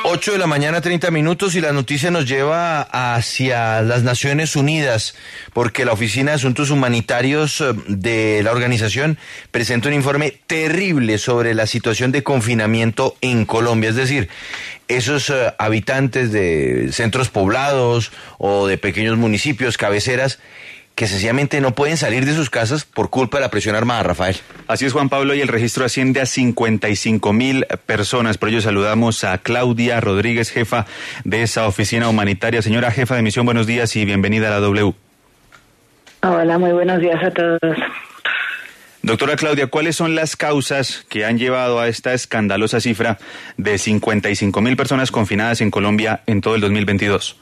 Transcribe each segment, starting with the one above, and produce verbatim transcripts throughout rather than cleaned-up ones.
Ocho de la mañana, treinta minutos, y la noticia nos lleva hacia las Naciones Unidas, porque la Oficina de Asuntos Humanitarios de la organización presenta un informe terrible sobre la situación de confinamiento en Colombia. Es decir, esos uh, habitantes de centros poblados o de pequeños municipios, cabeceras, que sencillamente no pueden salir de sus casas por culpa de la presión armada, Rafael. Así es, Juan Pablo, y el registro asciende a cincuenta y cinco mil personas. Por ello saludamos a Claudia Rodríguez, jefa de esa oficina humanitaria. Señora jefa de misión, buenos días y bienvenida a la W. Hola, muy buenos días a todos. Doctora Claudia, ¿cuáles son las causas que han llevado a esta escandalosa cifra de cincuenta y cinco mil personas confinadas en Colombia en todo el dos mil veintidós?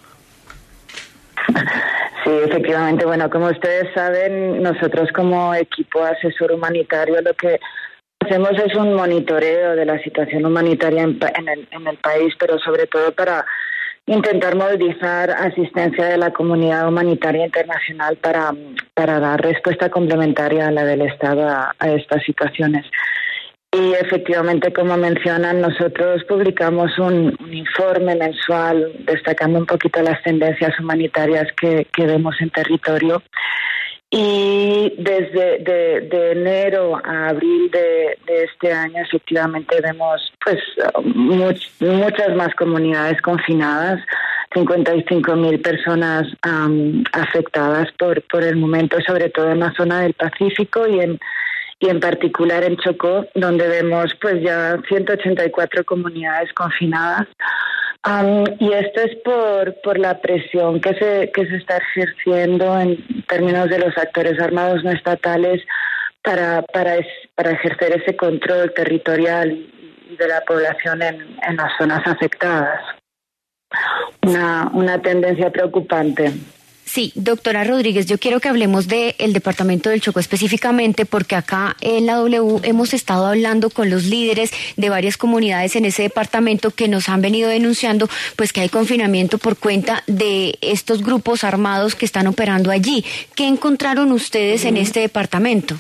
Sí, efectivamente. Bueno, como ustedes saben, nosotros como equipo asesor humanitario lo que hacemos es un monitoreo de la situación humanitaria en, en, el, en el país, pero sobre todo para intentar movilizar asistencia de la comunidad humanitaria internacional para, para dar respuesta complementaria a la del Estado a, a estas situaciones. Y efectivamente, como mencionan, nosotros publicamos un, un informe mensual destacando un poquito las tendencias humanitarias que, que vemos en territorio. Y desde de, de enero a abril de, de este año, efectivamente, vemos pues much, muchas más comunidades confinadas, cincuenta y cinco mil personas um, afectadas por, por el momento, sobre todo en la zona del Pacífico y en y en particular en Chocó, donde vemos pues ya ciento ochenta y cuatro comunidades confinadas. Um, y esto es por por la presión que se que se está ejerciendo en términos de los actores armados no estatales para para es, para ejercer ese control territorial de la población en, en las zonas afectadas. Una una tendencia preocupante. Sí, doctora Rodríguez, yo quiero que hablemos del departamento del Chocó específicamente, porque acá en la W hemos estado hablando con los líderes de varias comunidades en ese departamento que nos han venido denunciando pues que hay confinamiento por cuenta de estos grupos armados que están operando allí. ¿Qué encontraron ustedes en este departamento?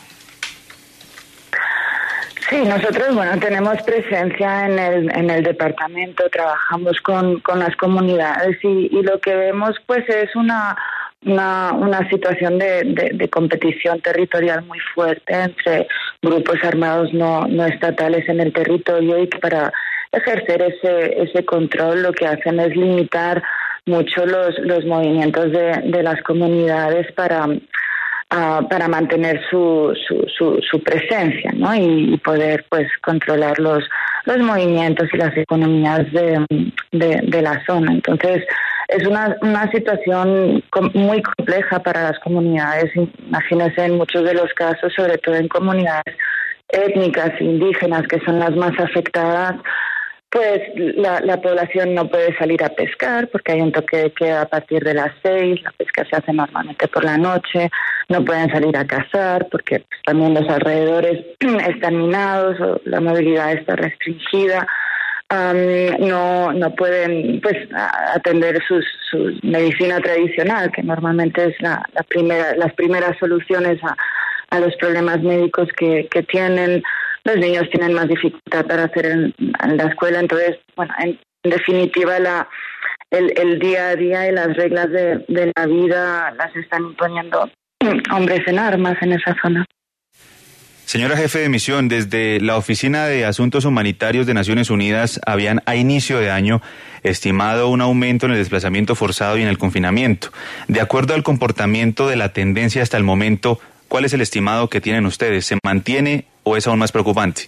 Sí, nosotros, bueno, tenemos presencia en el en el departamento, trabajamos con, con las comunidades y, y lo que vemos pues es una una, una situación de, de, de competición territorial muy fuerte entre grupos armados no, no estatales en el territorio, y que para ejercer ese ese control lo que hacen es limitar mucho los, los movimientos de, de las comunidades para Uh, para mantener su, su, su, su presencia, ¿no? Y, y poder pues controlar los, los movimientos y las economías de, de, de la zona. Entonces es una, una situación com- muy compleja para las comunidades. Imagínense, en muchos de los casos, sobre todo en comunidades étnicas indígenas, que son las más afectadas, pues la, la población no puede salir a pescar porque hay un toque de queda a partir de las seis, la pesca se hace normalmente por la noche, no pueden salir a cazar porque pues, también los alrededores están minados o la movilidad está restringida, um, no no pueden pues atender sus, su medicina tradicional, que normalmente es la, la primera las primeras soluciones a, a los problemas médicos que, que tienen. Los niños tienen más dificultad para hacer en, en la escuela, entonces, bueno, en, en definitiva, la el, el día a día y las reglas de, de la vida las están imponiendo hombres en armas en esa zona. Señora jefe de misión, desde la Oficina de Asuntos Humanitarios de Naciones Unidas habían a inicio de año estimado un aumento en el desplazamiento forzado y en el confinamiento. De acuerdo al comportamiento de la tendencia hasta el momento, ¿cuál es el estimado que tienen ustedes? ¿Se mantiene o es aún más preocupante?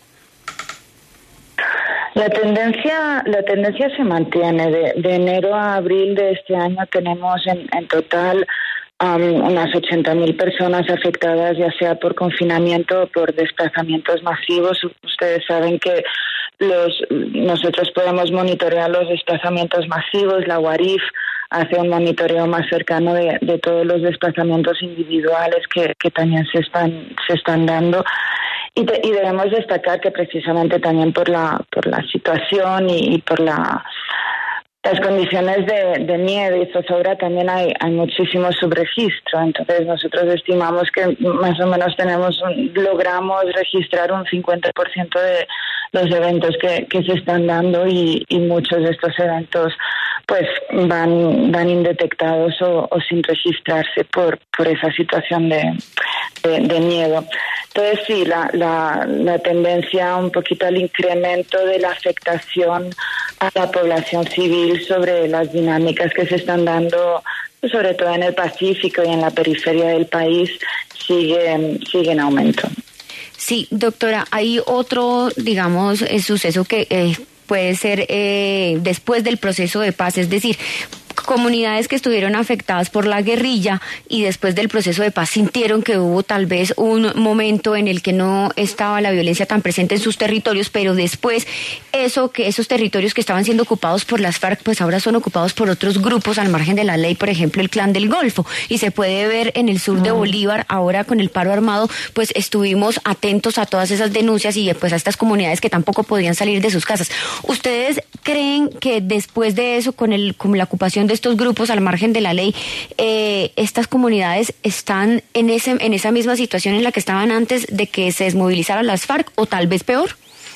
La tendencia, la tendencia se mantiene. De, de enero a abril de este año tenemos en, en total um, unas ochenta mil personas afectadas, ya sea por confinamiento o por desplazamientos masivos. Ustedes saben que los nosotros podemos monitorear los desplazamientos masivos. La UARIF hace un monitoreo más cercano de, de todos los desplazamientos individuales que, que también se están se están dando. Y, te, y debemos destacar que precisamente también por la por la situación y, y por la las condiciones de, de miedo y zozobra también hay, hay muchísimo subregistro. Entonces nosotros estimamos que más o menos tenemos un, logramos registrar un cincuenta por ciento de los eventos que, que se están dando y, y muchos de estos eventos pues van van indetectados o, o sin registrarse por por esa situación de, de, de miedo. Entonces sí, la, la, la tendencia un poquito al incremento de la afectación a la población civil sobre las dinámicas que se están dando, pues sobre todo en el Pacífico y en la periferia del país, sigue, sigue en aumento. Sí, doctora, hay otro, digamos, eh, suceso que eh, puede ser eh, después del proceso de paz, es decir, comunidades que estuvieron afectadas por la guerrilla y después del proceso de paz sintieron que hubo tal vez un momento en el que no estaba la violencia tan presente en sus territorios, pero después eso que esos territorios que estaban siendo ocupados por las FARC, pues ahora son ocupados por otros grupos al margen de la ley, por ejemplo el Clan del Golfo, y se puede ver en el sur de Bolívar ahora con el paro armado, pues estuvimos atentos a todas esas denuncias y pues a estas comunidades que tampoco podían salir de sus casas. ¿Ustedes creen que después de eso, con el con la ocupación de estos grupos al margen de la ley, eh, estas comunidades están en ese en esa misma situación en la que estaban antes de que se desmovilizaran las FARC o tal vez peor?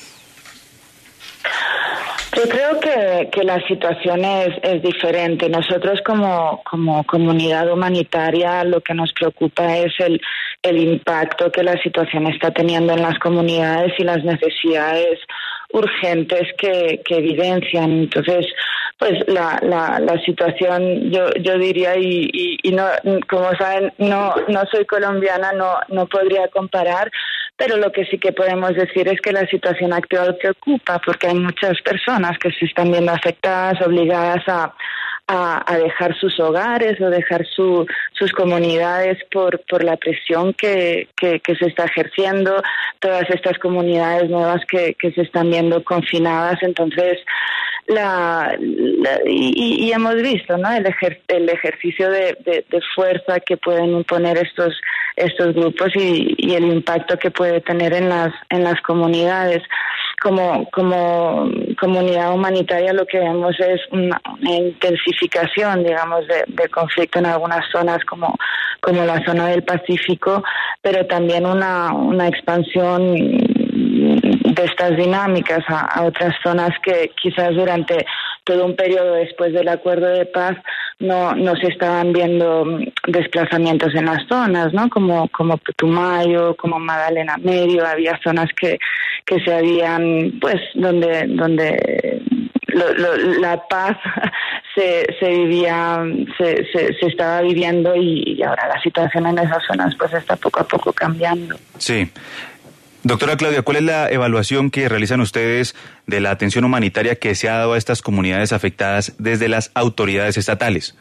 Yo creo que, que la situación es, es diferente. Nosotros como, como comunidad humanitaria lo que nos preocupa es el, el impacto que la situación está teniendo en las comunidades y las necesidades urgentes que, que evidencian. Entonces, pues la, la, la situación, yo, yo diría, y, y, y no, como saben, no, no soy colombiana, no, no podría comparar, pero lo que sí que podemos decir es que la situación actual preocupa porque hay muchas personas que se están viendo afectadas, obligadas a, a, a dejar sus hogares o dejar su, sus comunidades por, por la presión que, que, que se está ejerciendo, todas estas comunidades nuevas que, que se están viendo confinadas. Entonces, La, la y, y hemos visto, ¿no?, el, ejer, el ejercicio de, de, de fuerza que pueden imponer estos estos grupos y, y el impacto que puede tener en las en las comunidades. Como como comunidad humanitaria lo que vemos es una, una intensificación, digamos, de, de conflicto en algunas zonas como como la zona del Pacífico, pero también una una expansión de estas dinámicas a, a otras zonas que quizás durante todo un periodo después del acuerdo de paz no no se estaban viendo desplazamientos en las zonas, ¿no? Como como Putumayo, como Magdalena Medio, había zonas que que se habían, pues, donde donde lo, lo, la paz se se vivía, se, se se estaba viviendo y, y ahora la situación en esas zonas pues está poco a poco cambiando. Sí. Doctora Claudia, ¿cuál es la evaluación que realizan ustedes de la atención humanitaria que se ha dado a estas comunidades afectadas desde las autoridades estatales?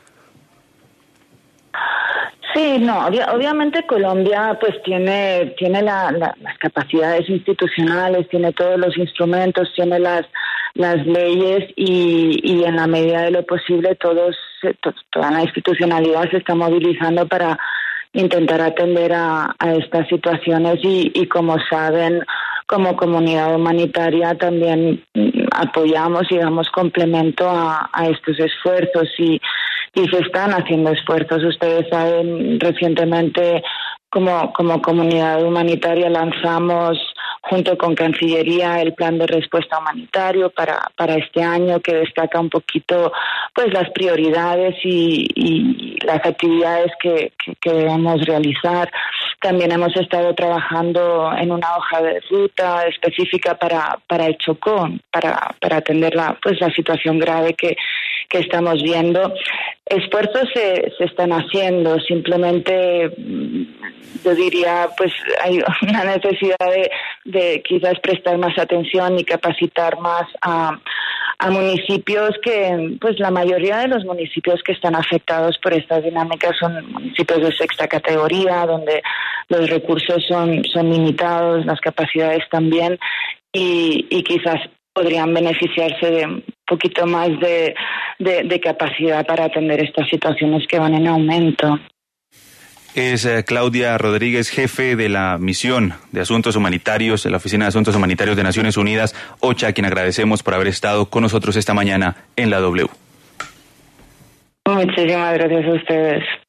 Sí, no, obvia, obviamente Colombia pues tiene tiene la, la, las capacidades institucionales, tiene todos los instrumentos, tiene las las leyes y, y en la medida de lo posible todos to, toda la institucionalidad se está movilizando para intentar atender a, a estas situaciones y, y como saben, como comunidad humanitaria también apoyamos y damos complemento a, a estos esfuerzos y, y se están haciendo esfuerzos. Ustedes saben, recientemente como, como comunidad humanitaria lanzamos junto con Cancillería el plan de respuesta humanitario para para este año, que destaca un poquito pues las prioridades y, y las actividades que, que, que debemos realizar. También hemos estado trabajando en una hoja de ruta específica para para el Chocó, para para atender la pues la situación grave que que estamos viendo. Esfuerzos se, se están haciendo, simplemente yo diría pues hay una necesidad de, de quizás prestar más atención y capacitar más a, a municipios que pues la mayoría de los municipios que están afectados por estas dinámicas son municipios de sexta categoría, donde los recursos son, son limitados, las capacidades también, y, y quizás podrían beneficiarse de un poquito más de, de, de capacidad para atender estas situaciones que van en aumento. Es eh, Claudia Rodríguez, jefe de la misión de Asuntos Humanitarios, de la Oficina de Asuntos Humanitarios de Naciones Unidas, OCHA, a quien agradecemos por haber estado con nosotros esta mañana en la W. Muchísimas gracias a ustedes.